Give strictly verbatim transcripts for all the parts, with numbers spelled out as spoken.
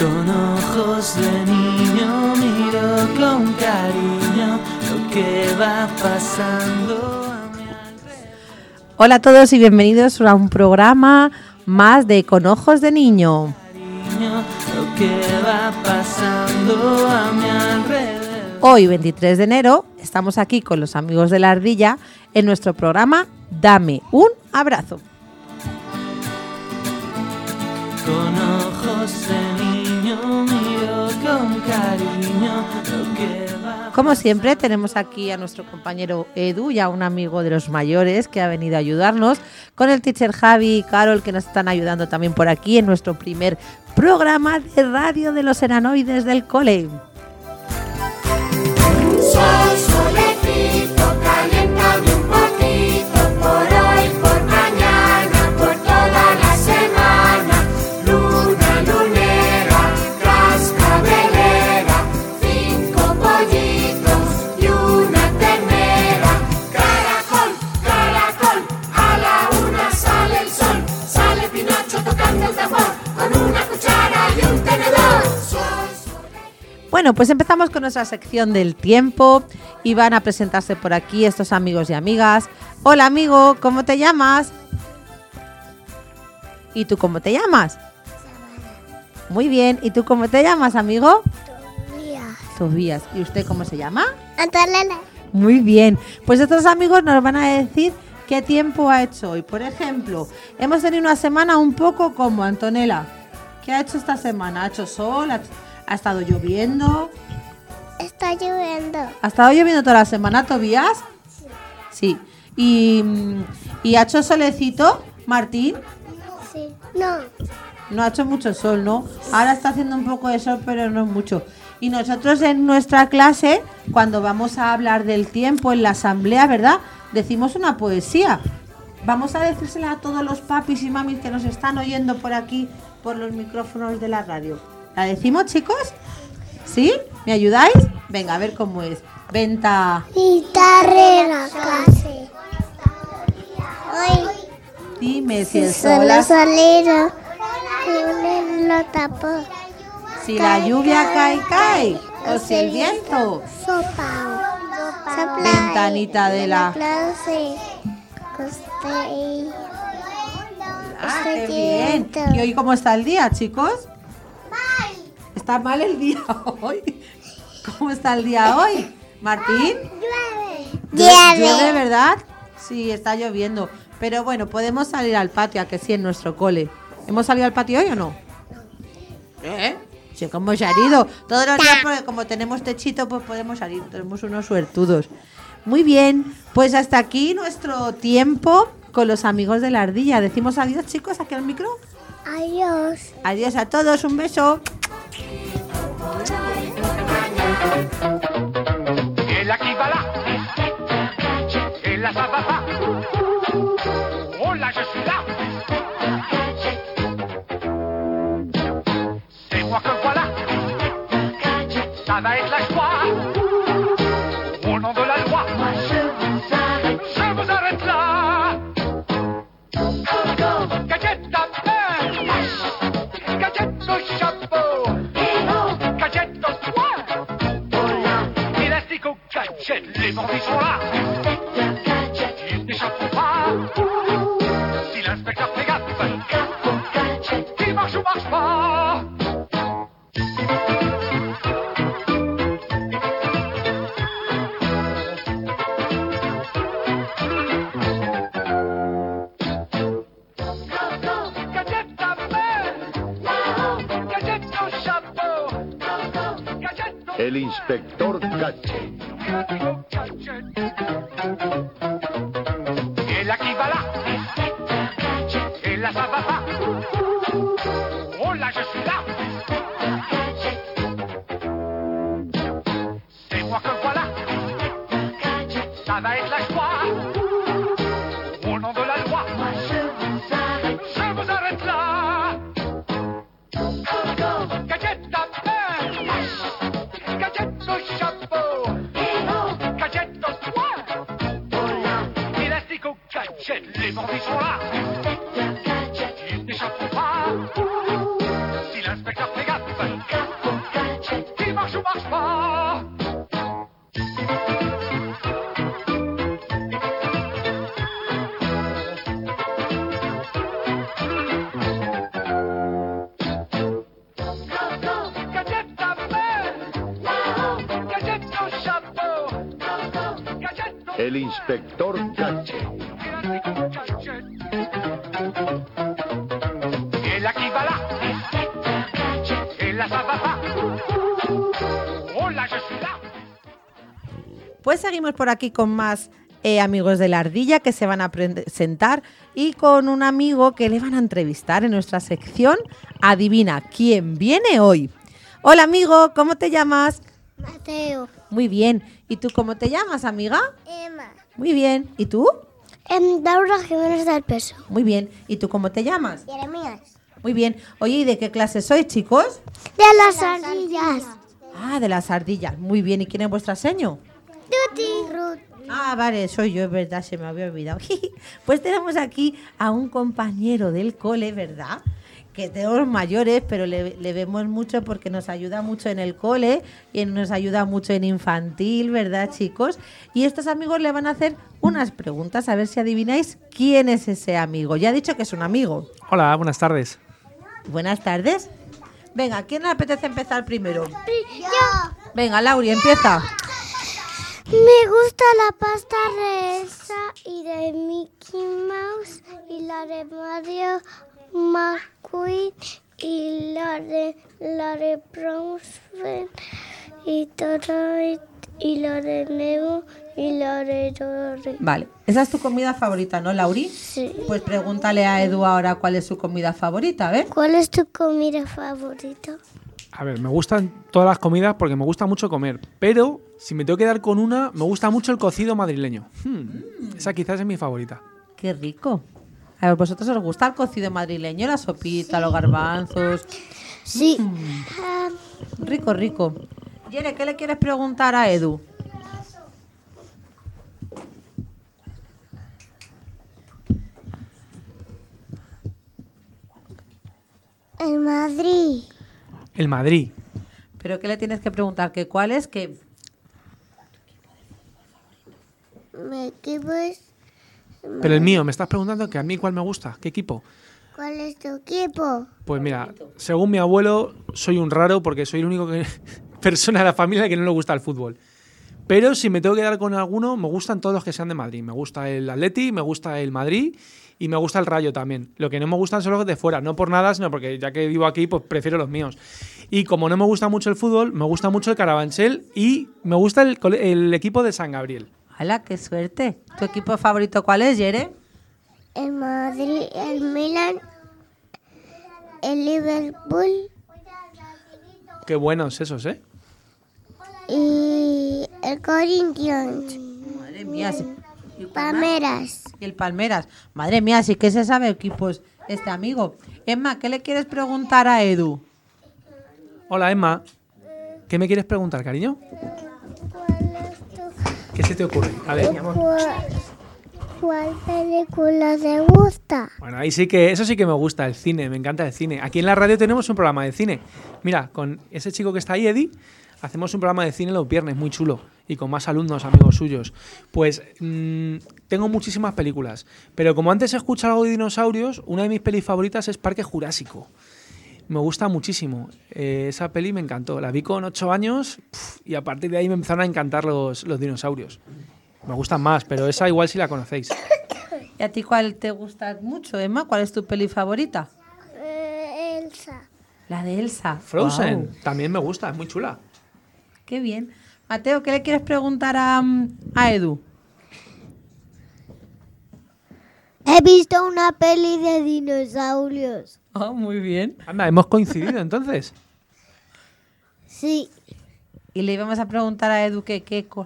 Con ojos de niño miro con cariño lo que va pasando a mi alrededor. Hola a todos y bienvenidos a un programa más de Con ojos de niño. Cariño, lo que va pasando a mi alrededor. Hoy, veintitrés de enero, estamos aquí con los amigos de la ardilla en nuestro programa Dame un abrazo. Con ojos de niño miro con cariño lo que va. Como siempre, tenemos aquí a nuestro compañero Edu, ya un amigo de los mayores que ha venido a ayudarnos, con el teacher Javi y Carol, que nos están ayudando también por aquí en nuestro primer programa de radio de los enanoides del cole. Sol, solecito, caliéntame un poquito, por hoy, por mañana, por toda la semana. Luna, lunera, cascabelera, cinco pollitos y una ternera. Caracol, caracol, a la una sale el sol, sale Pinocho tocando el tambor, con una cuchara y un tenedor. Sol, Bueno, pues empezamos con nuestra sección del tiempo y van a presentarse por aquí estos amigos y amigas. Hola amigo, ¿cómo te llamas? ¿Y tú cómo te llamas? Muy bien, ¿y tú cómo te llamas, amigo? Tobías. ¿Y usted cómo se llama? Antonella. Muy bien, pues estos amigos nos van a decir qué tiempo ha hecho hoy. Por ejemplo, hemos tenido una semana un poco como Antonella. ¿Qué ha hecho esta semana? ¿Ha hecho sol? ¿Ha, ha estado lloviendo? Está lloviendo. ¿Ha estado lloviendo toda la semana, Tobías? Sí. ¿Y, y ha hecho solecito, Martín? Sí. No. No ha hecho mucho sol, ¿no? Ahora está haciendo un poco de sol, pero no mucho. Y nosotros en nuestra clase, cuando vamos a hablar del tiempo en la asamblea, ¿verdad? Decimos una poesía. Vamos a decírsela a todos los papis y mamis que nos están oyendo por aquí, por los micrófonos de la radio. ¿La decimos, chicos? ¿Sí? ¿Me ayudáis? Venga, a ver cómo es. Venta. Guitarrera casi. Hoy Dime si el solo sol ha- salieron. Lo tapó. si la lluvia cae, cae. O si el viento. Sopa. Sopa. Ventanita de la... clase. Costé. Ah, qué bien. ¿Y hoy cómo está el día, chicos? ¿Está mal el día hoy? ¿Cómo está el día hoy? ¿Martín? Llueve. ¿Llueve, verdad? Sí, está lloviendo. Pero bueno, podemos salir al patio, a que sí, en nuestro cole. ¿Hemos salido al patio hoy o no? ¿Eh? Sí, ¿cómo se ha ido? Todos los días, porque como tenemos techito, pues podemos salir. Tenemos unos suertudos. Muy bien, pues hasta aquí nuestro tiempo con los amigos de la ardilla. Decimos adiós, chicos, aquí al micro. Adiós. Adiós a todos, un beso. Et là qui va là, et là ça va pas. Oh là je suis là. C'est moi que voilà. Ça va être la joie. Au nom de la loi, je vous arrête là. Gadget à main, gadget au chapeau, gadget au soin, élastique au gadget, les bandits sont là. Ils n'échapperont pas. Si l'inspecteur fait gaffe, il marche ou marche pas. Gadget à main, gadget au chapeau, gadget au El inspector Gadget. Et là qui va là, et là ça va pas. Oh là je suis là. C'est moi que voilà. Ça va être la joie. Au nom de la loi, je vous arrête là. Gadget à main, gadget au chapeau, gadget au soin, élastique au gadget, les bandits sont là. Ils n'échapperont pas. Si l'inspecteur fait gaffe, El inspector Gadget. Et là qui va là. Et là ça va pas. Oh là je suis là. Pues seguimos por aquí con más eh, amigos de la ardilla que se van a presentar y con un amigo que le van a entrevistar en nuestra sección Adivina quién viene hoy. Hola amigo, ¿cómo te llamas? Mateo. Muy bien. ¿Y tú cómo te llamas, amiga? Emma. Muy bien. ¿Y tú? Em, Laura Jiménez del Peso. Muy bien. ¿Y tú cómo te llamas? Jeremías. Muy bien. Oye, ¿y de qué clase sois, chicos? De las ardillas. Ah, de las ardillas. Muy bien. ¿Y quién es vuestra seño? Tuti. Ruth. Ah, vale, soy yo, es verdad, se me había olvidado. Pues tenemos aquí a un compañero del cole, ¿verdad? Que tenemos mayores, pero le, le vemos mucho porque nos ayuda mucho en el cole y nos ayuda mucho en infantil, ¿verdad, chicos? Y estos amigos le van a hacer unas preguntas, a ver si adivináis quién es ese amigo. Ya he dicho que es un amigo. Hola, buenas tardes. Buenas tardes. Venga, ¿a quién le apetece empezar primero? Yo. Venga, Lauri, empieza. Me gusta la pasta resa y de Mickey Mouse y la de Mario McQueen y la de la de Bronze y todo y, y la de Nemo y la de Dory. Vale, esa es tu comida favorita, ¿no, Lauri? Sí. Pues pregúntale a Edu ahora cuál es su comida favorita, ¿ves? ¿Cuál es tu comida favorita? A ver, me gustan todas las comidas porque me gusta mucho comer, pero si me tengo que dar con una, me gusta mucho el cocido madrileño. Hmm, esa quizás es mi favorita. Qué rico. A ver, ¿vosotros os gusta el cocido madrileño, la sopita, los garbanzos? Sí. Mm, Ah, rico, rico. Yere, ¿qué le quieres preguntar a Edu? en Madrid. El Madrid. ¿Pero qué le tienes que preguntar? ¿Que cuál es? Que Mi equipo es... Pero el mío, me estás preguntando que a mí cuál me gusta, qué equipo. ¿Cuál es tu equipo? Pues mira, según mi abuelo, soy un raro porque soy el único que, persona de la familia que no le gusta el fútbol. Pero si me tengo que dar con alguno, me gustan todos los que sean de Madrid. Me gusta el Atleti, me gusta el Madrid y me gusta el Rayo también. Lo que no me gustan son los de fuera, no por nada, sino porque ya que vivo aquí, pues prefiero los míos. Y como no me gusta mucho el fútbol, me gusta mucho el Carabanchel y me gusta el, el equipo de San Gabriel. ¡Hala, qué suerte! ¿Tu equipo favorito cuál es, Yere? El Madrid, el Milan, el Liverpool Qué buenos esos, ¿eh? y el Corinthians. Madre mía, sí. ¿Y Palmeras. Y el Palmeras. Madre mía, sí que se sabe equipos este amigo. Emma, ¿qué le quieres preguntar a Edu? Hola, Emma. ¿Qué me quieres preguntar, cariño? ¿Qué se te ocurre? A ver, mi amor. ¿Cuál, cuál película te gusta? Bueno, ahí sí que, eso sí que me gusta, el cine, me encanta el cine. Aquí en la radio tenemos un programa de cine. Mira, con ese chico que está ahí, Eddie, hacemos un programa de cine los viernes, muy chulo, y con más alumnos, amigos suyos. Pues mmm, tengo muchísimas películas, pero como antes he escuchado algo de dinosaurios, una de mis pelis favoritas es Parque Jurásico. Me gusta muchísimo. Eh, esa peli me encantó. La vi con ocho años pf, y a partir de ahí me empezaron a encantar los, los dinosaurios. Me gustan más, pero esa igual si la conocéis. ¿Y a ti cuál te gusta mucho, Emma? ¿Cuál es tu peli favorita? Eh, Elsa. La de Elsa. Frozen, Guau, también me gusta, es muy chula. qué bien. Mateo, ¿qué le quieres preguntar a, a Edu? He visto una peli de dinosaurios. Oh, muy bien. Anda, hemos coincidido entonces. Sí. Y le íbamos a preguntar a Edu que qué color.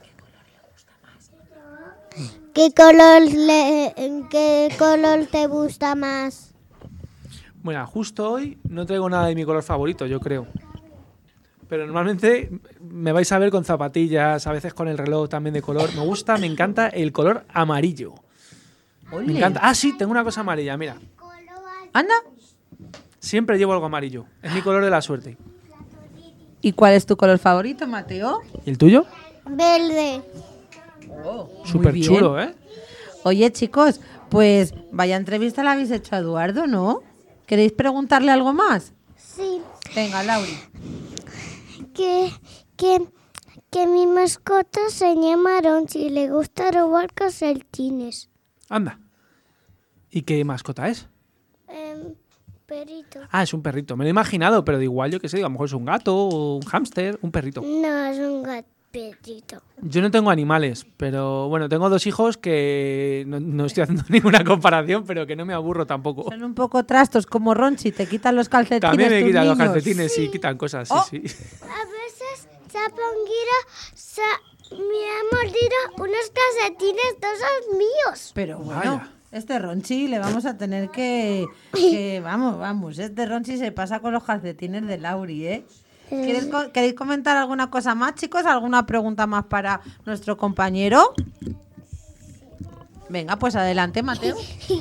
¿Qué color, le, en qué color te gusta más? Bueno, justo hoy no traigo nada de mi color favorito, yo creo. Pero normalmente me vais a ver con zapatillas, a veces con el reloj también de color. Me gusta, me encanta el color amarillo. Me Ole. encanta. Ah, sí, tengo una cosa amarilla, mira. Anda. Siempre llevo algo amarillo. Es mi color de la suerte. ¿Y cuál es tu color favorito, Mateo? ¿Y el tuyo? Verde. Oh, Súper muy bien. chulo, ¿eh? Oye, chicos, pues vaya entrevista la habéis hecho a Eduardo, ¿no? ¿Queréis preguntarle algo más? Sí. Venga, Lauri. ¿Qué, qué, que mi mascota se llama Ronchi y le gusta robar calcetines. Anda. ¿Y qué mascota es? Eh, perrito. Ah, es un perrito. Me lo he imaginado, pero de igual, yo qué sé, a lo mejor es un gato o un hámster, un perrito. No, es un gat perrito. Yo no tengo animales, pero bueno, tengo dos hijos que no, no estoy haciendo ninguna comparación, pero que no me aburro tampoco. Son un poco trastos como Ronchi, te quitan los calcetines. También me tus quitan los niños. calcetines y quitan cosas, sí, Oh. sí. A veces Zaponguira se me ha mordido unos calcetines todos míos. Pero bueno, Vaya. este Ronchi le vamos a tener que, que... Vamos, vamos, este Ronchi se pasa con los calcetines de Lauri, ¿eh? ¿Queréis, co- ¿Queréis comentar alguna cosa más, chicos? ¿Alguna pregunta más para nuestro compañero? Venga, pues adelante, Mateo.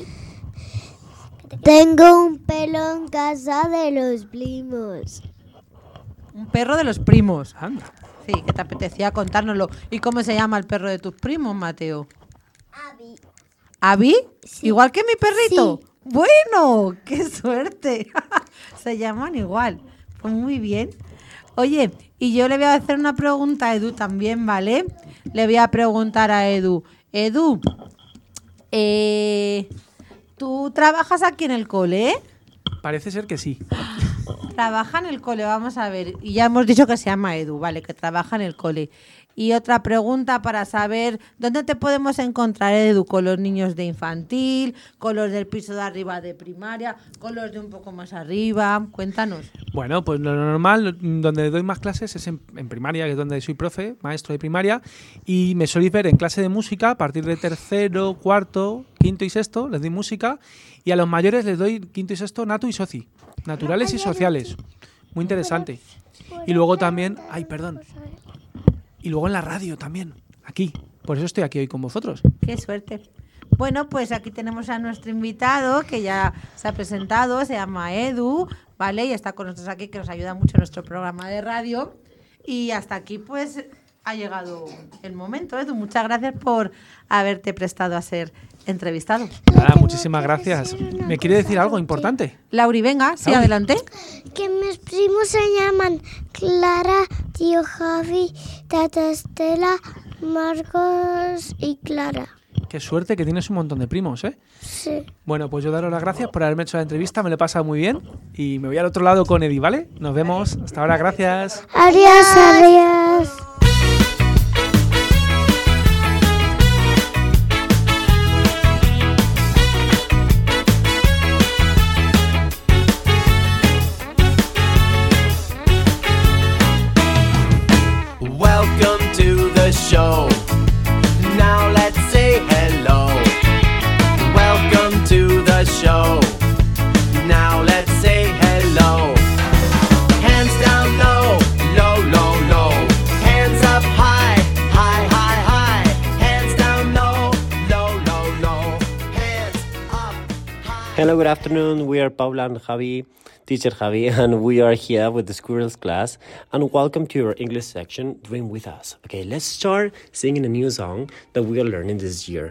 Tengo un pelo en casa de los primos. Un perro de los primos. Anda. Sí, que te apetecía contárnoslo. ¿Y cómo se llama el perro de tus primos, Mateo? Abby. ¿Abby? ¿Igual que mi perrito? Bueno, qué suerte. Se llaman igual. Pues muy bien. Oye, y yo le voy a hacer una pregunta a Edu también, ¿vale? Le voy a preguntar a Edu. Edu, eh, ¿tú trabajas aquí en el cole? Parece ser que sí. Trabaja en el cole, vamos a ver. Y ya hemos dicho que se llama Edu, ¿vale? Que trabaja en el cole. Y otra pregunta para saber dónde te podemos encontrar, Edu, con los niños de infantil, con los del piso de arriba de primaria, con los de un poco más arriba. Cuéntanos. Bueno, pues lo normal, donde doy más clases es en, en primaria, que es donde soy profe, maestro de primaria, y me soléis ver en clase de música a partir de tercero, cuarto, quinto y sexto, les doy música, y a los mayores les doy quinto y sexto natu y soci, naturales y sociales. Muy interesante. Y luego también, ay, perdón, y luego en la radio también, aquí. Por eso estoy aquí hoy con vosotros. Qué suerte. Bueno, pues aquí tenemos a nuestro invitado que ya se ha presentado, se llama Edu, ¿vale? Y está con nosotros aquí, que nos ayuda mucho en nuestro programa de radio. Y hasta aquí, pues, ha llegado el momento, Edu. Muchas gracias por haberte prestado a ser entrevistado. Nada, muchísimas gracias. ¿Me quiere decir algo importante? Lauri, venga, sí, Lauri. adelante. Que mis primos se llaman Clara, tío Javi, tata Estela, Marcos y Clara. Qué suerte que tienes un montón de primos, ¿eh? Sí. Bueno, pues yo daros las gracias por haberme hecho la entrevista, me lo he pasado muy bien y me voy al otro lado con Eddie, ¿vale? Nos vemos. Hasta ahora, gracias. Adiós, adiós. Welcome to the show. Now let's say hello. Welcome to the show. Now let's say hello. Hands down low, low, low, low. Hands up high, high, high, high. Hands down low, low, low, low. Hands up high. Hello, good afternoon. We are Paula and Javi, teacher Javi, and we are here with the Squirrels class. And welcome to your English section, Dream With Us. Okay, let's start singing a new song that we are learning this year.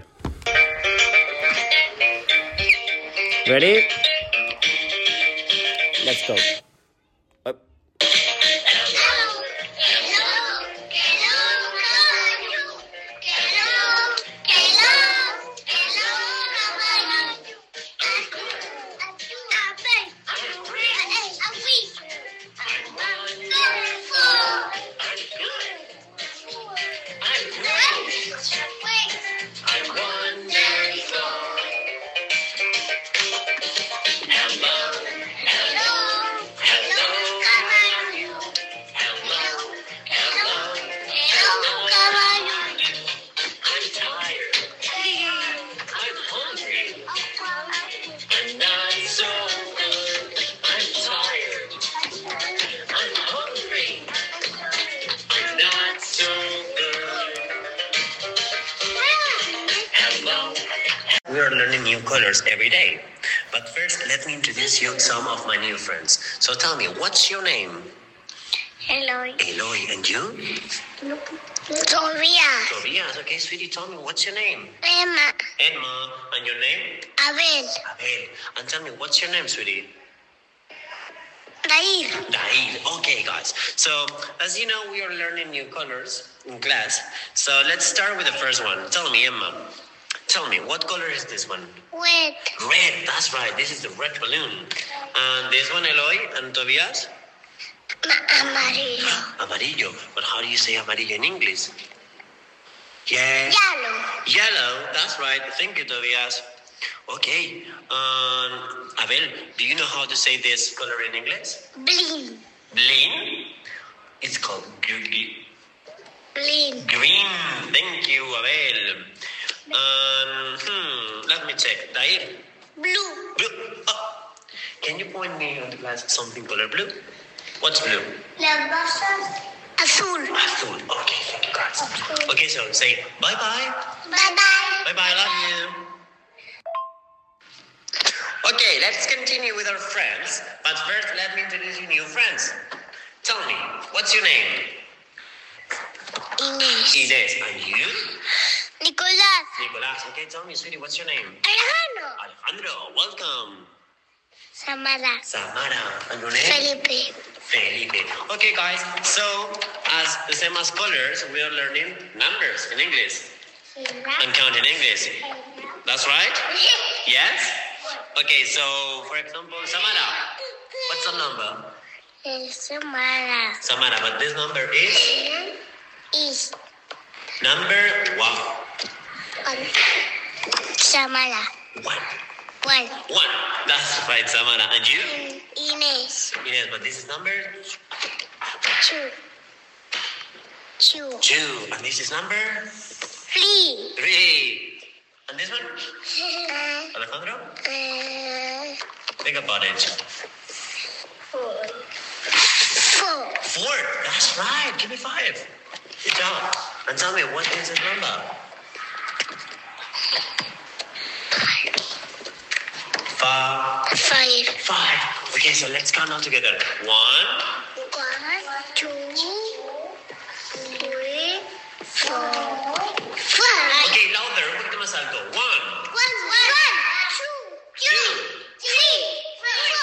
Ready? Let's go. Up. We are learning new colors every day. But first, let me introduce you some of my new friends. So tell me, what's your name? Eloy. Eloy, and you? Tobias. Tobias. Okay, sweetie, tell me, what's your name? Emma. Emma, and your name? Abel. Abel. And tell me, what's your name, sweetie? Dair. Dair. Okay, guys. So, as you know, we are learning new colors in class. So, let's start with the first one. Tell me, Emma. Tell me, what color is this one? Red. Red. That's right. This is the red balloon. And this one, Eloy and Tobias? Amarillo. Amarillo. But how do you say amarillo in English? Yeah. Yellow. Yellow. That's right. Thank you, Tobias. Okay. Um, Abel, do you know how to say this color in English? Blin. Blin. It's called green. Blin. Green. Thank you, Abel. Um, hmm, let me check. Dair. Blue. Blue. Oh. Can you point me on the class something color blue? What's blue? Las rosas. Azul. Azul. Okay, thank you, guys. Okay, so say bye-bye. Bye-bye. Bye-bye, love you. Okay, let's continue with our friends. But first, let me introduce you new friends. Tell me, what's your name? Inés. Inés. And you? Nicolás. Nicolás. Okay, tell me, sweetie, what's your name? Alejandro. Alejandro. Welcome. Samara. Samara. And your name? Felipe. Felipe. Okay, guys. So, as the same as colors, we are learning numbers in English and count in English. That's right? Yes? Okay, so, for example, Samara. What's the number? Samara. Samara, but this number is? Is. Number one. One. Samara. One. One. One. That's right, Samara. And you? Inés. Yes, but this is number? Two. Two. Two. And this is number? Three. Three. And this one? Uh, Alejandro? uh, Think about it. four. Four. Four. That's right. Give me five. Good job. And tell me, what is this number? Five. Five. Five. Okay, so let's count all together. One. One, two, three, four, five. Okay, louder. Un poquito más alto. One. One, one, two, two, three, four,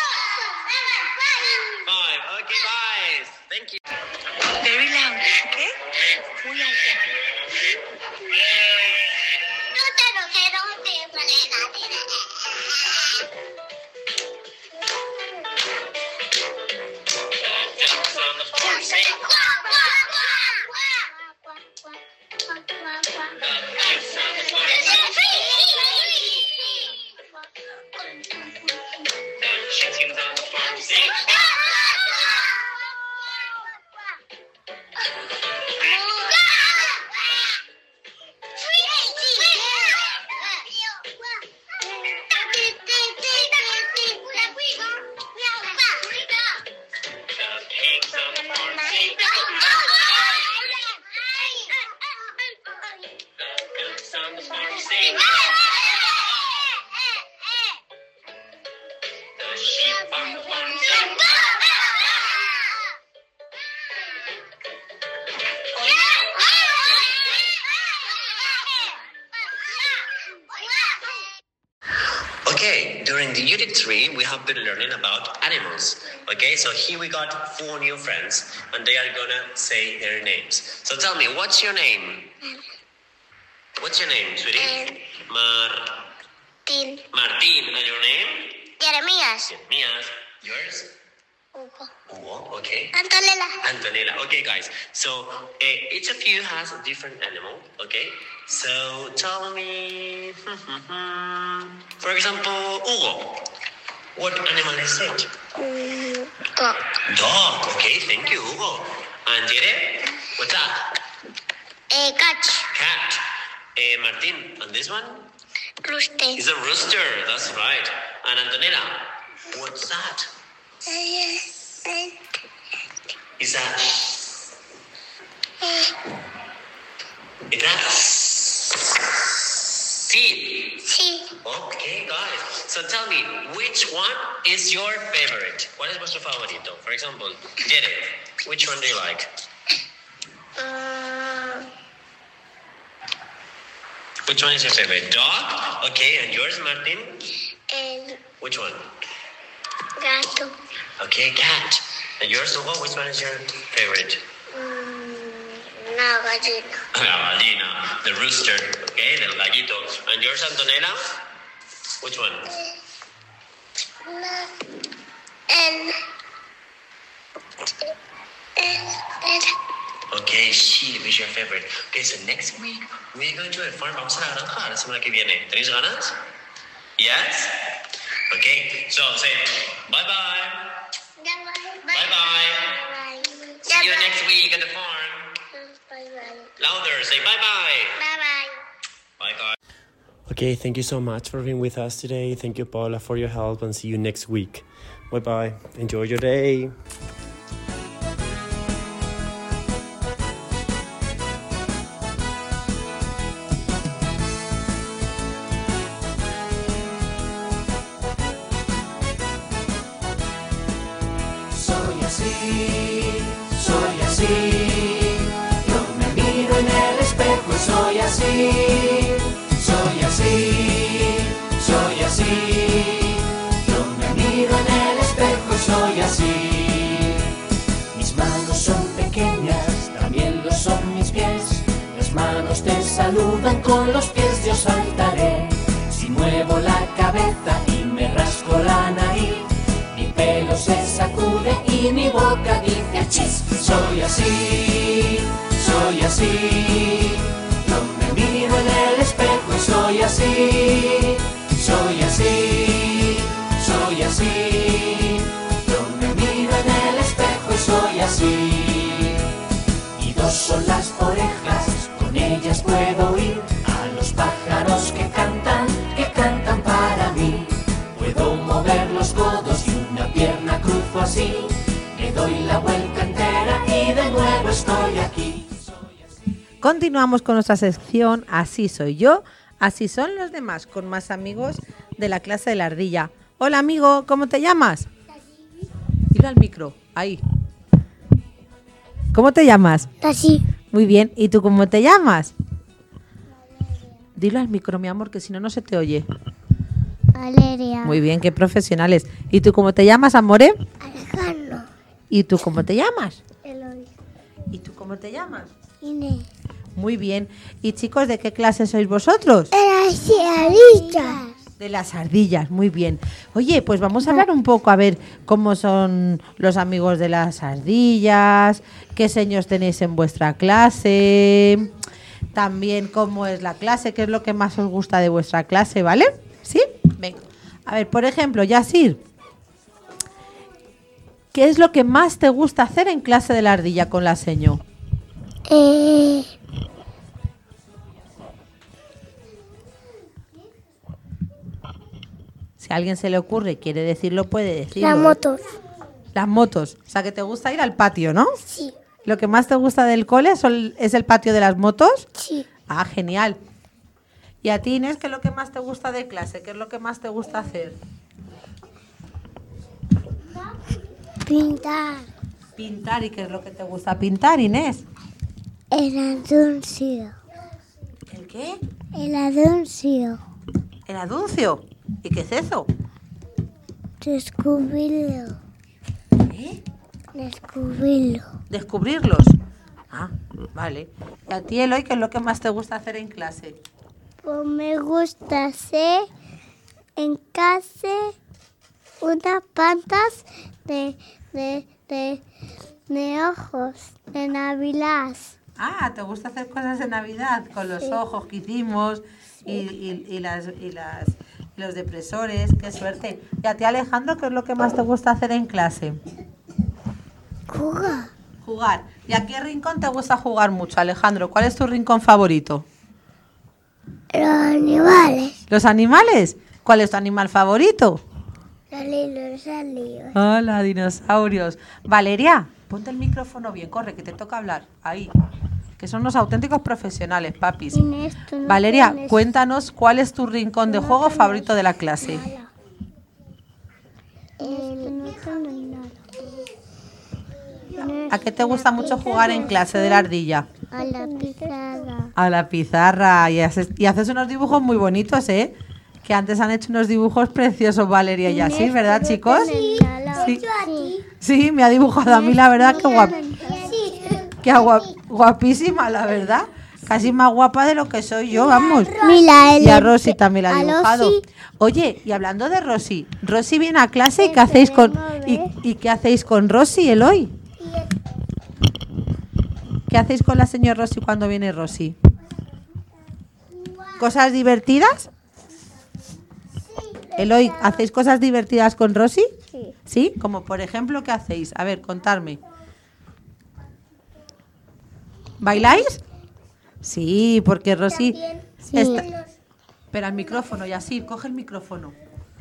five. Five. Okay, guys. Thank you. Very loud, okay? Muy alto. No te lo quiero Okay, during the unit three, we have been learning about animals. Okay, so here we got four new friends, and they are gonna say their names. So tell me, what's your name? What's your name, sweetie? Martin. Martin, and your name? Jeremías. Jeremías. Yours? Hugo. Hugo, okay. Antonella. Antonella. Okay, guys. So uh, each of you has a different animal. Okay. So tell me, for example, Hugo. What animal is it? Mm, dog. Dog. Okay. Thank you, Hugo. And Jere, what's that? Eh, cat. Cat. Uh, Martin. And this one? Rooster. It's a rooster. That's right. And Antonella, what's that? Is that? Is that? Sea. Sí. Okay, guys. So tell me, which one is your favorite? ¿Cuál es vuestro favorito? For example, Jere, which one do you like? Uh, Which one is your favorite? Dog? Okay, and yours, Martin? and Which one? Gato. Okay, cat. And yours, Hugo, which one is your favorite? Mm, una gallina. La gallina, the rooster, okay, del gallito. And yours, Antonella? Which one? Una, el, el, el. Okay, sheep is your favorite. Okay, so next week we're going to a farm. Vamos a la granja la semana que viene. ¿Tenéis ganas? Yes? Okay, so say bye-bye. Bye Bye-bye. See you next week at the farm. Bye bye. Louder, say bye-bye. Bye bye. Bye-bye. Okay, thank you so much for being with us today. Thank you, Paula, for your help, and see you next week. Bye-bye. Enjoy your day. Soy así, soy así. Yo me miro en el espejo y soy así. Soy así, soy así. Yo me miro en el espejo y soy así. Mis manos son pequeñas, también lo son mis pies. Las manos te saludan, con los pies yo saltaré. Si muevo la cabeza y me rasco la nariz, mi pelo se sacude y mi boca dice achis. Soy así, soy así. Yo me miro en el espejo y soy así. Soy así, soy así. Yo me miro en el espejo y soy así. Y dos son las orejas, con ellas puedo oír a los pájaros que cantan, que cantan para mí. Puedo mover los codos y una pierna cruzo así. Me doy la vuelta entera y de nuevo estoy aquí. Continuamos con nuestra sección Así soy yo, así son los demás, con más amigos de la clase de la ardilla. Hola amigo, ¿cómo te llamas? Dile al micro, ahí. ¿Cómo te llamas? Así. Muy bien, ¿y tú cómo te llamas? Dilo al micro, mi amor, que si no, no se te oye. Valeria. Muy bien, qué profesionales. ¿Y tú cómo te llamas, amore? Alejandro. ¿Y tú cómo te llamas? Eloy. ¿Y tú cómo te llamas? Inés. Muy bien. ¿Y chicos, de qué clase sois vosotros? Las ardillas. De las ardillas, muy bien. Oye, pues vamos a hablar un poco a ver cómo son los amigos de las ardillas, qué seños tenéis en vuestra clase, también cómo es la clase, qué es lo que más os gusta de vuestra clase, ¿vale? ¿Sí? Venga. A ver, por ejemplo, Yasir, ¿qué es lo que más te gusta hacer en clase de la ardilla con la seño? Eh, Si a alguien se le ocurre y quiere decirlo, puede decirlo. las motos. Las motos. O sea, que te gusta ir al patio, ¿no? Sí. ¿Lo que más te gusta del cole son- es el patio de las motos? Sí. Ah, genial. ¿Y a ti, Inés, qué es lo que más te gusta de clase? ¿Qué es lo que más te gusta hacer? Pintar. Pintar. ¿Y qué es lo que te gusta pintar, Inés? El anuncio. ¿El qué? El anuncio. El anuncio. ¿Y qué es eso? Descubrirlo. ¿Eh? Descubrirlo. Descubrirlos. Ah, vale. ¿Y a ti, Eloy, qué es lo que más te gusta hacer en clase? Pues me gusta hacer en casa unas plantas de, de, de, de ojos, de Navidad. Ah, ¿te gusta hacer cosas de Navidad? Con los Sí. ojos que hicimos y, y, y las, y, las, y los depresores. ¡Qué suerte! ¿Y a ti, Alejandro, qué es lo que más te gusta hacer en clase? Jugar. Jugar. ¿Y a qué rincón te gusta jugar mucho, Alejandro? ¿Cuál es tu rincón favorito? Los animales. ¿Los animales? ¿Cuál es tu animal favorito? Salido, salido. Hola, dinosaurios. Valeria, ponte el micrófono bien, corre, que te toca hablar. Ahí. Que son los auténticos profesionales, papis. Inés, tú no Valeria, tienes- cuéntanos cuál es tu rincón de tú no juego tienes favorito de la clase. nada. Eh, no tengo nada. ¿A qué te gusta mucho jugar en clase de la ardilla? A la pizarra. A la pizarra. Y haces, y haces unos dibujos muy bonitos, ¿eh? que antes han hecho unos dibujos preciosos Valeria y así, ¿verdad, chicos? Sí. Sí. Sí, me ha dibujado a mí, la verdad, que guap, que guap, guapísima, la verdad. Casi más guapa de lo que soy yo, vamos. Mira, Y a Rosy también la ha a dibujado. Rosy. Oye, y hablando de Rosy, Rosy viene a clase y ¿qué hacéis con y, y qué hacéis con Rosy, Eloy? ¿Qué hacéis con la señora Rosy cuando viene Rosy? ¿Cosas divertidas? Eloy, ¿hacéis cosas divertidas con Rosy? Sí. ¿Sí? Como por ejemplo, ¿qué hacéis? A ver, contadme. ¿Bailáis? Sí, porque Rosy está... Espera, el micrófono, y así, coge el micrófono.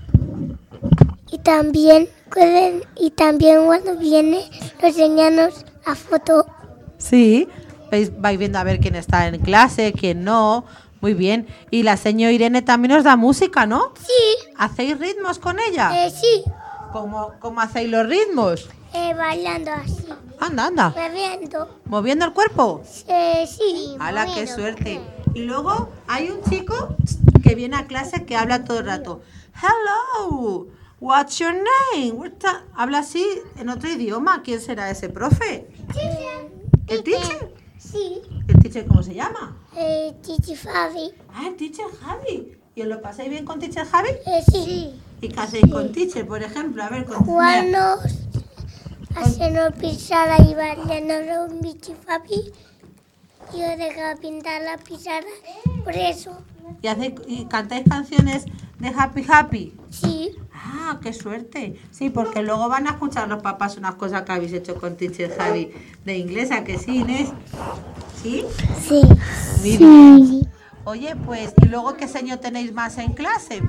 Y también pueden, y también cuando viene nos enseñamos a foto. Sí, vais, vais viendo a ver quién está en clase, quién no. Muy bien. Y la señora Irene también os da música, ¿no? Sí. ¿Hacéis ritmos con ella? Eh, sí. ¿Cómo, cómo hacéis los ritmos? Eh, bailando así. Anda, anda. Bebiendo. ¿Moviendo el cuerpo? Eh, sí. ¡Hala, qué suerte! Y luego hay un chico que viene a clase que habla todo el rato. Hello, what's your name? What's that? Habla así en otro idioma. ¿Quién será ese profe? ¿El teacher? Sí. ¿El teacher cómo se llama? Eh, Titi Fabi. Ah, el teacher Javi. ¿Y os lo pasáis bien con teacher Javi? Eh, sí. ¿Y qué hacéis con teacher, por ejemplo? A ver, con Jugando, haciendo pizarra y bailando un Titi Fabi. Yo dejaba pintar la pizarra, por eso. ¿Y, hacéis, ¿Y cantáis canciones de Happy Happy? Sí. Ah, qué suerte. Sí, porque luego van a escuchar los papás unas cosas que habéis hecho con teacher Javi de inglés, ¿a que sí, Inés? ¿Sí? Sí. Muy bien. Oye, pues, ¿y luego qué señor tenéis más en clase?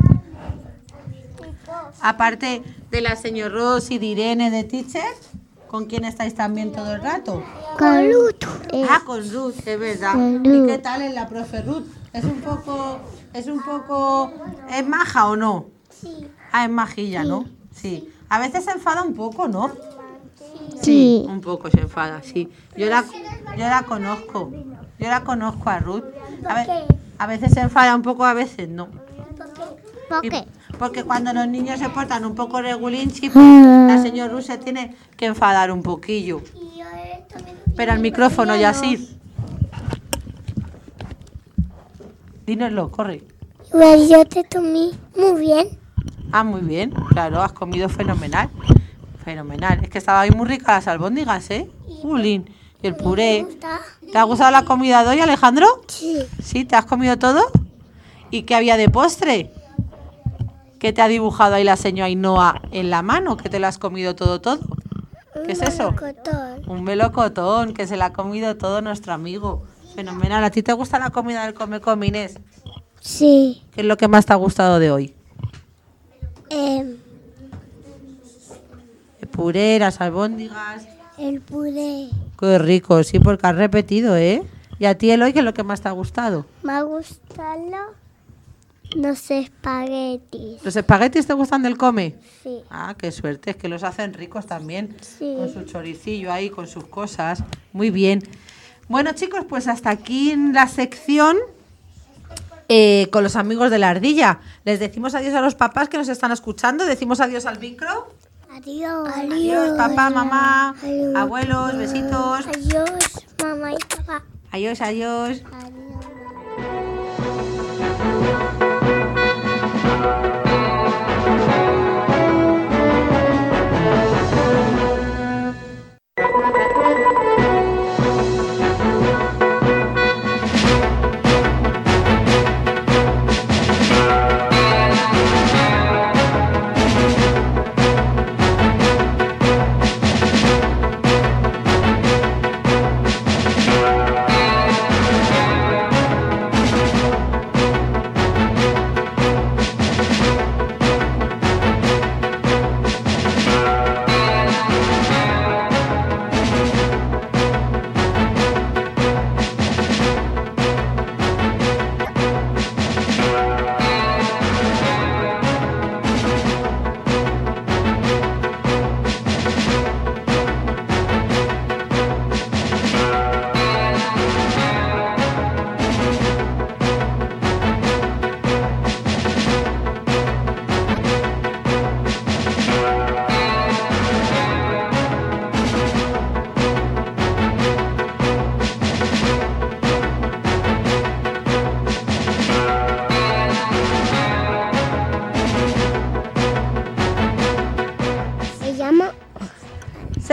Aparte de la señora Rosy, de Irene, de teacher, ¿con quién estáis también todo el rato? Con Ruth. Ah, con Ruth, es verdad. Con ¿Y Ruth. qué tal es la profe Ruth? ¿Es un poco, es un poco, es maja o no? Sí. Ah, es majilla, ¿no? Sí. A veces se enfada un poco, ¿no? Sí. Un poco se enfada, sí. Yo la, yo la conozco. Yo la conozco a Ruth. A, ve- a veces se enfada un poco, a veces no. ¿Por Y- qué? Porque cuando los niños se portan un poco regulinchi, pues, la señora Ruth se tiene que enfadar un poquillo. Pero al micrófono y así. Dínoslo, corre. Pues yo te tomé muy bien. Ah, muy bien, claro, has comido fenomenal. Fenomenal. Es que estaba ahí muy rica las albóndigas, ¿eh? Ulín. Y el puré. ¿Te ha gustado la comida de hoy, Alejandro? Sí. ¿Sí? ¿Te has comido todo? ¿Y qué había de postre? ¿Qué te ha dibujado ahí la señora Ainhoa en la mano? ¿Que te lo has comido todo, todo? ¿Qué es eso? Melocotón. Un melocotón, que se la ha comido todo nuestro amigo. Fenomenal. ¿A ti te gusta la comida del Come Come, Inés? Sí. ¿Qué es lo que más te ha gustado de hoy? Eh, El puré, las albóndigas. el puré. Qué rico, sí, porque has repetido, ¿eh? ¿Y a ti, Eloy, qué es lo que más te ha gustado? Me ha gustado los espaguetis. ¿Los espaguetis te gustan del Come? Sí. Ah, qué suerte, es que los hacen ricos también. Sí. Con su choricillo ahí, con sus cosas. Muy bien. Bueno, chicos, pues hasta aquí en la sección eh, con los amigos de la ardilla. Les decimos adiós a los papás que nos están escuchando. Decimos adiós al micro. Adiós. Adiós, papá, mamá, Adiós. abuelos, besitos. Adiós, mamá y papá. Adiós, adiós. Adiós.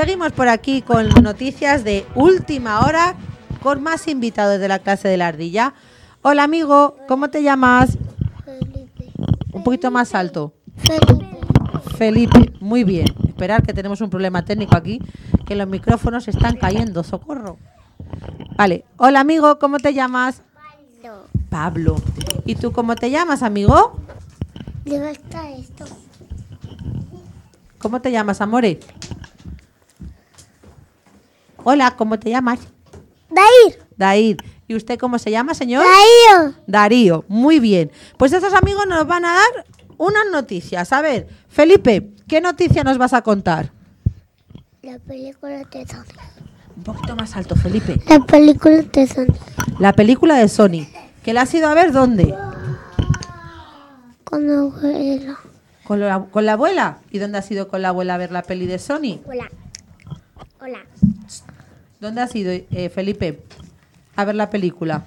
seguimos por aquí con noticias de última hora con más invitados de la clase de la ardilla. Hola amigo, ¿cómo te llamas? Felipe. Un poquito más alto. Felipe. Felipe, muy bien. Esperar que tenemos un problema técnico aquí, que los micrófonos están cayendo, socorro. Vale, hola amigo, ¿cómo te llamas? No. Pablo. ¿Y tú cómo te llamas, amigo? Le gusta esto. ¿Cómo te llamas, amore? Hola, ¿cómo te llamas? Dair. Dair. ¿Y usted cómo se llama, señor? Darío. Darío, muy bien. Pues estos amigos nos van a dar unas noticias. A ver, Felipe, ¿qué noticia nos vas a contar? La película de Sony. Un poquito más alto, Felipe. La película de Sony. La película de Sony. ¿Que la has ido a ver dónde? Con la abuela. ¿Con la, con la abuela? ¿Y dónde has ido con la abuela a ver la peli de Sony? Hola. Hola. ¿Dónde has ido, eh, Felipe, a ver la película?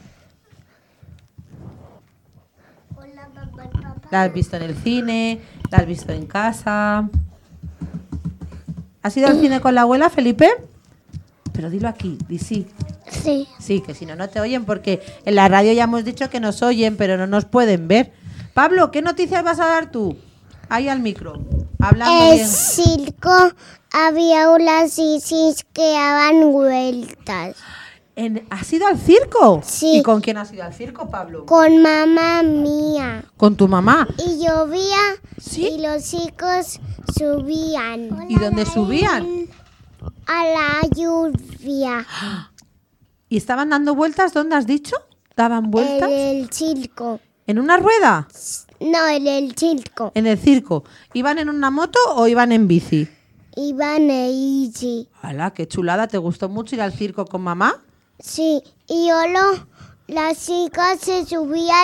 Hola, papá, papá. ¿La has visto en el cine? ¿La has visto en casa? ¿Has ido al cine con la abuela, Felipe? Pero dilo aquí, di sí. Sí. Sí, que si no, no te oyen porque en la radio ya hemos dicho que nos oyen, pero no nos pueden ver. Pablo, ¿qué noticias vas a dar tú? Ahí al micro, hablando El bien. circo había unas isis que daban vueltas. En- ¿Has ido al circo? Sí. ¿Y con quién has ido al circo, Pablo? Con mamá mía. Con tu mamá. Y llovía ¿Sí? y los chicos subían. ¿Y dónde subían? A la lluvia. ¿Y estaban dando vueltas? ¿Dónde has dicho? ¿Daban vueltas? En el circo. ¿En una rueda? No, en el circo. En el circo. ¿Iban en una moto o iban en bici? Iban a Easy. ¡Hala, qué chulada! ¿Te gustó mucho ir al circo con mamá? Sí, y solo las chicas se subían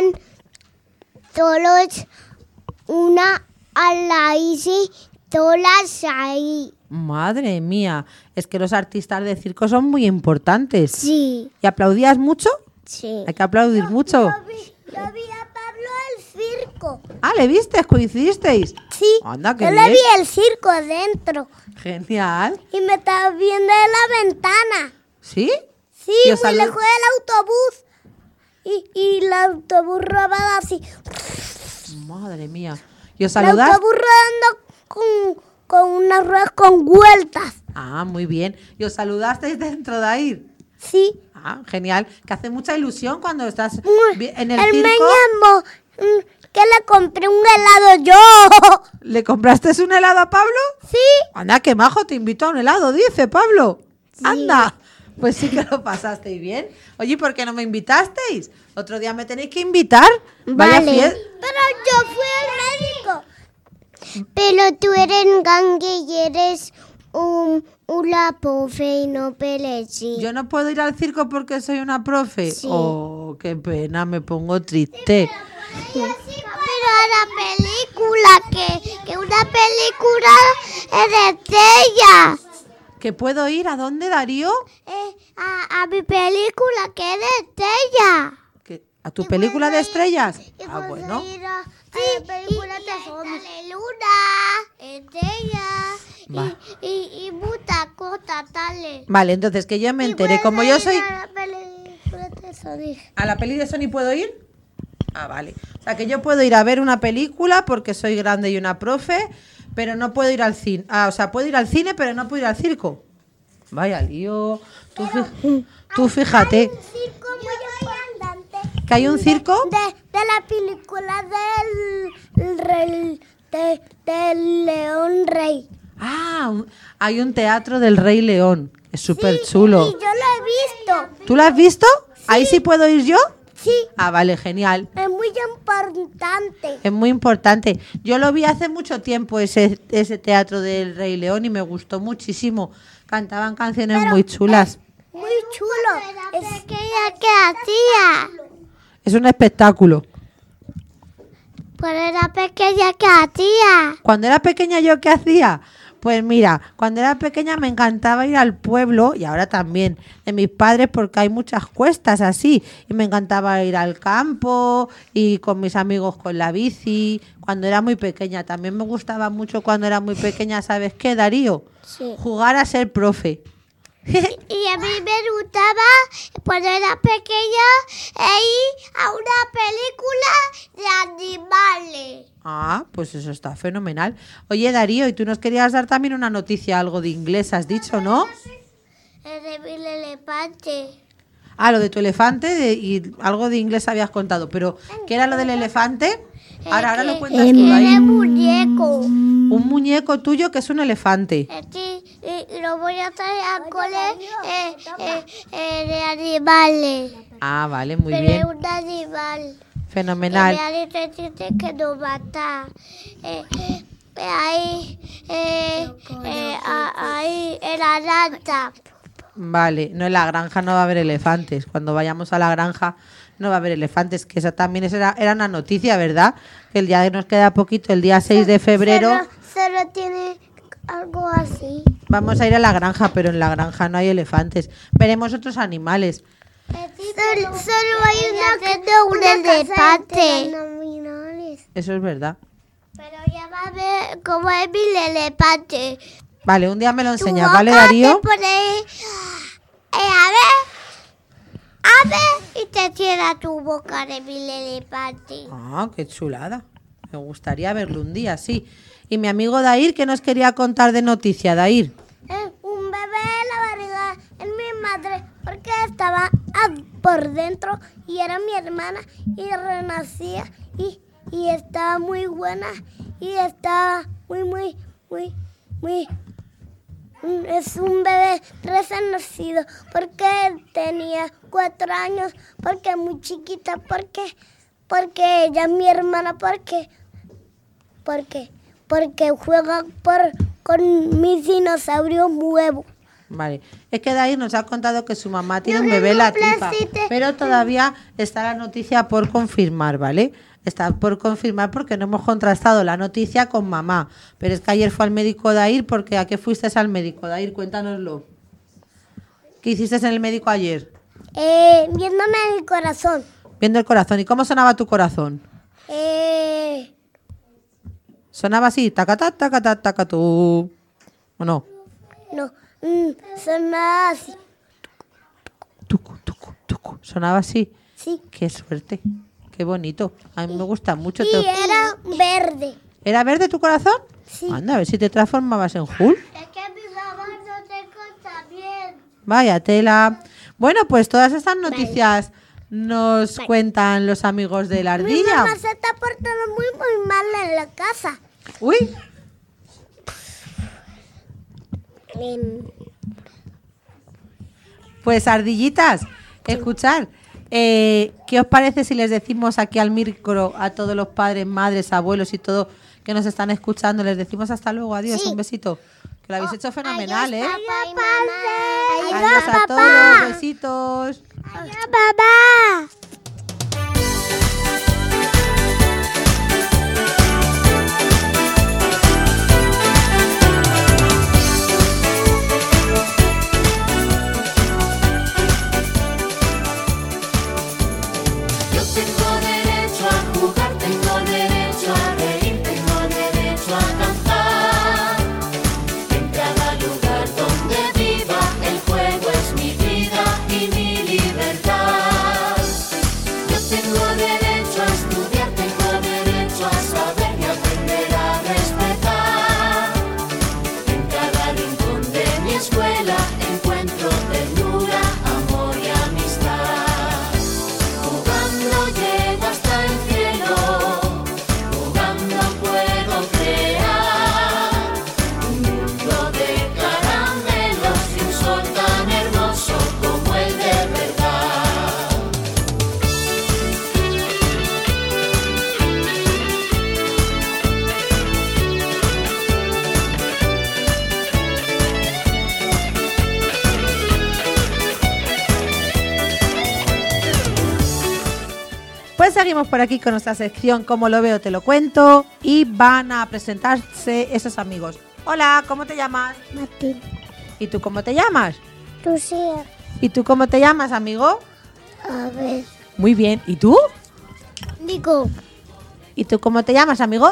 todos una a la Easy, todas ahí. Madre mía, es que los artistas de circo son muy importantes. Sí, ¿Y aplaudías mucho? sí. Hay que aplaudir mucho. Yo vi a Pablo al circo. Ah, ¿le viste? ¿Coincidisteis? Sí, Anda, qué yo bien. le vi el circo dentro Genial. y me estaba viendo de la ventana. ¿Sí? Sí, ¿Y os muy salu- lejos del autobús. Y, y el autobús robaba así. Madre mía. ¿Y os El saludaste? autobús rodando con, con unas ruedas con vueltas. Ah, muy bien. ¿Y os saludasteis dentro de ahí? Sí. Ah, genial. Que hace mucha ilusión cuando estás Muy- vi- en el Él me circo. llamó mm, que le compré un helado yo. ¿Le compraste un helado a Pablo? Sí. Anda, qué majo, te invito a un helado, dice Pablo. Anda. Pues sí que lo pasasteis bien. Oye, ¿por qué no me invitasteis? Otro día me tenéis que invitar. Vaya Vale. fiel- Pero yo fui al médico. Pero tú eres gangue y eres un, una profe y no pelechi. Yo no puedo ir al circo porque soy una profe. Sí. Oh, qué pena, me pongo triste. Pero a la película, que, que una película es de estrellas. ¿Que puedo ir a dónde, Darío? Eh, a, a mi película, que es de estrellas. ¿Que- ¿A tu película de estrellas? Y Ah, puedo bueno. ir a, a la película de Sale Luna, estrellas Va. y, y, y muchas cosas tales. Vale, entonces que yo me Y enteré. puedo Como yo ir soy... a la película de Sonic. ¿A la peli de Sony puedo ir? Ah, vale. O sea, que yo puedo ir a ver una película porque soy grande y una profe, pero no puedo ir al cine. Ah, o sea, puedo ir al cine, pero no puedo ir al circo. Vaya lío. Tú, fi- tú fíjate Hay un circo muy importante que hay un circo. de, de la película del el rey, de, del León Rey. Ah, un- hay un teatro del Rey León. Es súper Sí, chulo. Y yo lo he visto. ¿Tú lo has visto? ¿Ahí sí puedo ir yo? Sí, Ah, vale, genial. es muy importante. Es muy importante. Yo lo vi hace mucho tiempo, ese, ese teatro del Rey León, y me gustó muchísimo. Cantaban canciones muy chulas. Muy chulo. Es que ella que hacía. Es un espectáculo. Pero era pequeña que hacía. Cuando era pequeña, ¿yo qué hacía? Pues mira, cuando era pequeña me encantaba ir al pueblo, y ahora también, de mis padres, porque hay muchas cuestas así. Y me encantaba ir al campo y con mis amigos con la bici, cuando era muy pequeña. También me gustaba mucho cuando era muy pequeña, ¿sabes qué, Darío? Sí. Jugar a ser profe. Y a mí me gustaba, cuando era pequeña, ir a una película de animales. Ah, pues eso está fenomenal. Oye, Darío, y tú nos querías dar también una noticia, algo de inglés, has dicho, ¿no? El de mi elefante. Ah, lo de tu elefante de- y algo de inglés habías contado, pero ¿qué era lo del elefante? Ahora, ahora lo cuentas tú, El ahí. muñeco. Un muñeco tuyo que es un elefante. Sí, y, y lo voy a traer al cole eh, eh, eh, de animales. Ah, vale, muy Pero bien. es un animal. Fenomenal. Que me dice que nos mata. Eh, eh, ahí, eh, eh, a- ahí, en la granja. Vale, no, en la granja no va a haber elefantes. Cuando vayamos a la granja no va a haber elefantes, que esa también es- era, era una noticia, ¿verdad? Que el día que nos queda poquito, el día seis de febrero, Solo, solo tiene algo así. vamos a ir a la granja, pero en la granja no hay elefantes. Veremos otros animales. Solo, solo hay una que no un elefante. Eso es verdad. Pero ya va a ver cómo es mi elefante. Vale, un día me lo Tu enseñas, boca ¿vale, te Darío? pone, eh, a ver, a ver, y te cierra tu boca de mi elefante. Ah, qué chulada. Me gustaría verlo un día, sí. Y mi amigo Dair, ¿qué nos quería contar de noticia, Dair? Eh, un bebé en la barriga en mi madre porque estaba ah, por dentro y era mi hermana y renacía y, y estaba muy buena y estaba muy, muy, muy, muy... mm, Es un bebé recién nacido porque tenía cuatro años, porque muy chiquita, porque, porque ella es mi hermana, porque, porque, porque juega por, con mis dinosaurios nuevos. Vale. Es que Dair nos ha contado que su mamá tiene Yo un tengo bebé en la un tripa, placete. pero todavía está la noticia por confirmar, ¿vale? Está por confirmar porque no hemos contrastado la noticia con mamá. Pero es que ayer fue al médico Dair, porque ¿a qué fuiste al médico? Dair, cuéntanoslo. ¿Qué hiciste en el médico ayer? Eh, viéndome el corazón. Viendo el corazón. ¿Y cómo sonaba tu corazón? Eh, Sonaba así, tacatá, tacatá, tacatú. ¿O no? no, mm, sonaba así. Tucu, tucu, tucu. Sonaba así. Sí. Qué suerte. Qué bonito. A mí me gusta mucho. Y Te- era verde. ¿Era verde tu corazón? Sí. Anda, a ver si te transformabas en Hulk. Es que mi mamá no te corta bien. Vaya tela. Bueno, pues todas estas noticias nos cuentan los amigos de la Mi ardilla. mamá se está portando muy, muy mal en la casa. Uy, Em, pues ardillitas, escuchar. Eh, ¿Qué os parece si les decimos aquí al micro a todos los padres, madres, abuelos y todo que nos están escuchando? Les decimos hasta luego, adiós, Sí. un besito. Que lo habéis hecho fenomenal, ¿eh? Adiós, papá. Adiós a todos, besitos. Adiós, papá. Yo tengo derecho a jugar, tengo derecho a reír, tengo derecho a cantar. En cada lugar donde viva, el juego es mi vida y mi libertad. Yo tengo derecho a estudiar, tengo derecho a saber y aprender a respetar. En cada rincón de mi escuela encuentro ternura, amor y amistad. Jugando llego hasta el cielo, jugando puedo crear un mundo de caramelos y un sol tan hermoso como el de verdad. Pues seguimos por aquí con nuestra sección Como lo veo, te lo cuento. Y van a presentarse esos amigos. Hola, ¿cómo te llamas? Martín. ¿Y tú cómo te llamas? Lucía. ¿Y tú cómo te llamas, amigo? A ver. Muy bien. ¿Y tú? Nico. ¿Y tú cómo te llamas, amigo?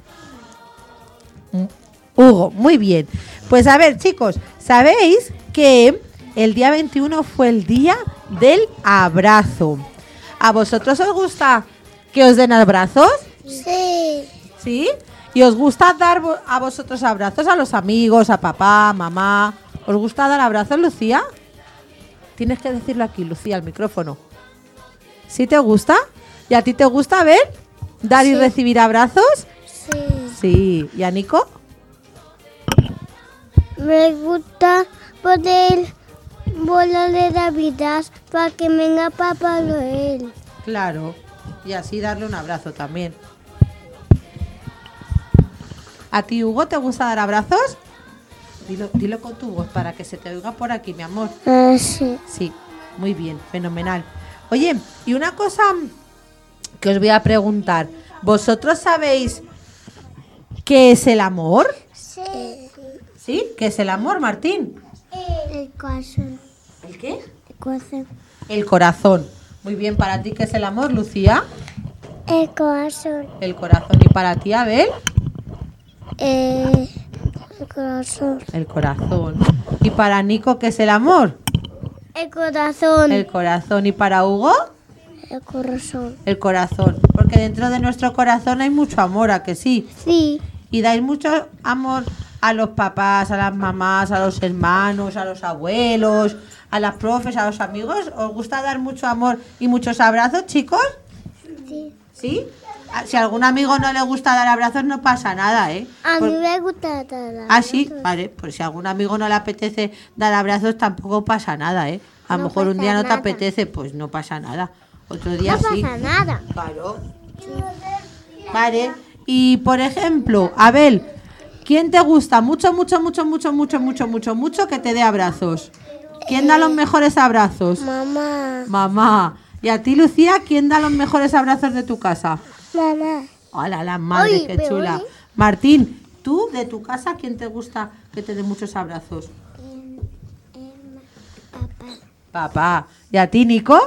Hugo, muy bien. Pues a ver, chicos, ¿sabéis que el día veintiuno fue el día del abrazo? ¿A vosotros os gusta que os den abrazos? Sí. ¿Sí? ¿Y os gusta dar vo- a vosotros abrazos a los amigos, a papá, mamá? ¿Os gusta dar abrazos, Lucía? Tienes que decirlo aquí, Lucía, al micrófono. ¿Sí te gusta? ¿Y a ti te gusta ver dar y Sí. recibir abrazos? Sí. Sí. ¿Y a Nico? Me gusta poder volar de Navidad para que venga Papá Noel. Claro. Y así darle un abrazo también. ¿A ti, Hugo, te gusta dar abrazos? Dilo, dilo con tu voz para que se te oiga por aquí, mi amor. Ah, sí. Sí, muy bien, fenomenal. Oye, y una cosa que os voy a preguntar. ¿Vosotros sabéis qué es el amor? Sí. ¿Sí? ¿Qué es el amor, Martín? El corazón. ¿El qué? El corazón. El corazón. Muy bien, ¿para ti qué es el amor, Lucía? El corazón. El corazón. ¿Y para ti, Abel? Eh, el corazón. El corazón. ¿Y para Nico qué es el amor? El corazón. El corazón. ¿Y para Hugo? El corazón. El corazón. Porque dentro de nuestro corazón hay mucho amor, ¿a que sí? Sí. Y dais mucho amor a los papás, a las mamás, a los hermanos, a los abuelos, a las profes, a los amigos. ¿Os gusta dar mucho amor y muchos abrazos, chicos? Sí. ¿Sí? Ah, si a algún amigo no le gusta dar abrazos, no pasa nada, ¿eh? A Por- mí me gusta dar Ah, sí, vale. Pues si a algún amigo no le apetece dar abrazos, tampoco pasa nada, ¿eh? A lo No mejor un pasa día no te nada. apetece, pues no pasa nada. Otro día No sí. pasa nada. Claro. Vale. Y por ejemplo, Abel, ¿quién te gusta mucho, mucho, mucho, mucho, mucho, mucho, mucho, mucho que te dé abrazos? ¿Quién da los mejores abrazos? Mamá. Mamá. ¿Y a ti, Lucía, quién da los mejores abrazos de tu casa? Mamá. Hola, la madre, Oye, qué pero chula. oye. Martín, tú de tu casa, ¿quién te gusta que te dé muchos abrazos? Papá. Papá. ¿Y a ti, Nico?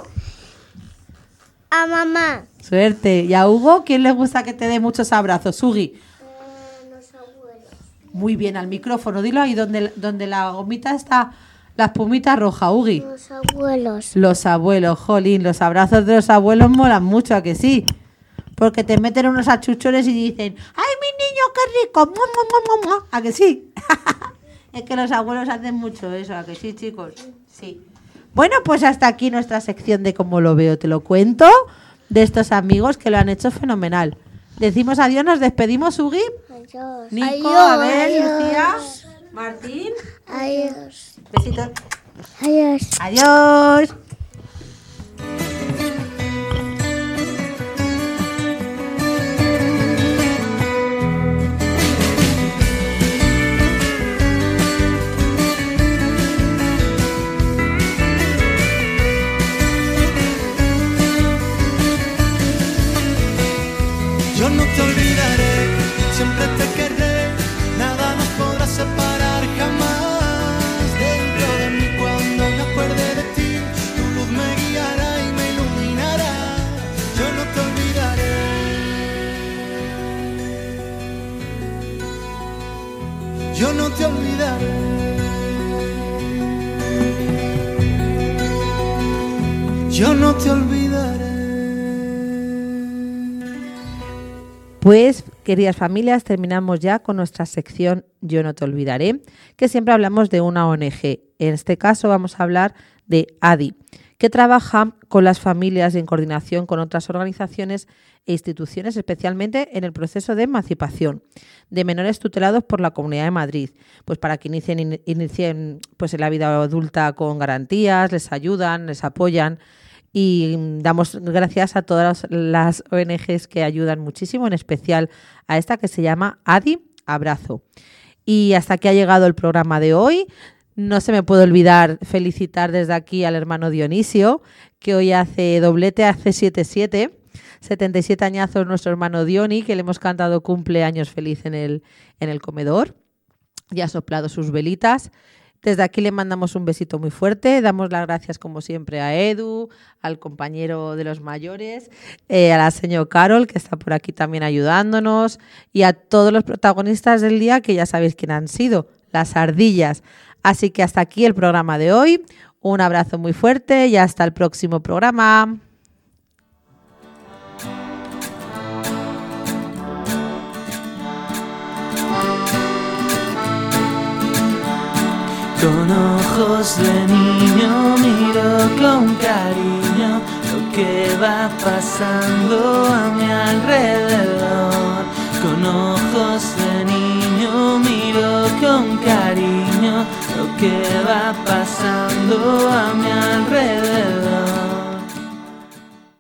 A mamá. Suerte. ¿Y a Hugo, quién le gusta que te dé muchos abrazos? Ugi. Los abuelos. Muy bien, al micrófono. Dilo ahí donde, donde la gomita está, la espumita roja, Ugi. Los abuelos. Los abuelos, jolín, los abrazos de los abuelos molan mucho, ¿a que sí? Porque te meten unos achuchones y dicen, ¡ay, mi niño, qué rico! ¡Mua, mua, mua, mua! ¿A que sí? Es que los abuelos hacen mucho eso, ¿a que sí, chicos? Sí. Bueno, pues hasta aquí nuestra sección de cómo lo veo, te lo cuento, de estos amigos que lo han hecho fenomenal. Decimos adiós, nos despedimos, Ugi. Adiós. Nico, Adiós. Abel, Adiós. Lucía, Martín. Adiós. Besitos. Adiós. Adiós. Yo no te olvidaré, siempre te querré, nada nos podrá separar jamás. Dentro de mí cuando me acuerde de ti, tu luz me guiará y me iluminará. Yo no te olvidaré. Yo no te olvidaré. Yo no te olvidaré. Pues, queridas familias, terminamos ya con nuestra sección Yo no te olvidaré, que siempre hablamos de una O N Ge. En este caso vamos a hablar de A D I, que trabaja con las familias y en coordinación con otras organizaciones e instituciones, especialmente en el proceso de emancipación de menores tutelados por la Comunidad de Madrid, pues para que inicien, in- inicien pues en la vida adulta con garantías, les ayudan, les apoyan. Y damos gracias a todas las O N Ges que ayudan muchísimo, en especial a esta que se llama A D I Abrazo. Y hasta aquí ha llegado el programa de hoy. No se me puede olvidar felicitar desde aquí al hermano Dionisio, que hoy hace doblete, hace setenta y siete, setenta y siete añazos nuestro hermano Dioni, que le hemos cantado cumpleaños feliz en el, en el comedor. y ha soplado sus velitas. Desde aquí le mandamos un besito muy fuerte, damos las gracias como siempre a Edu, al compañero de los mayores, eh, a la señora Carol, que está por aquí también ayudándonos, y a todos los protagonistas del día, que ya sabéis quién han sido, las ardillas. Así que hasta aquí el programa de hoy, un abrazo muy fuerte y hasta el próximo programa. Con ojos de niño miro con cariño lo que va pasando a mi alrededor. Con ojos de niño miro con cariño lo que va pasando a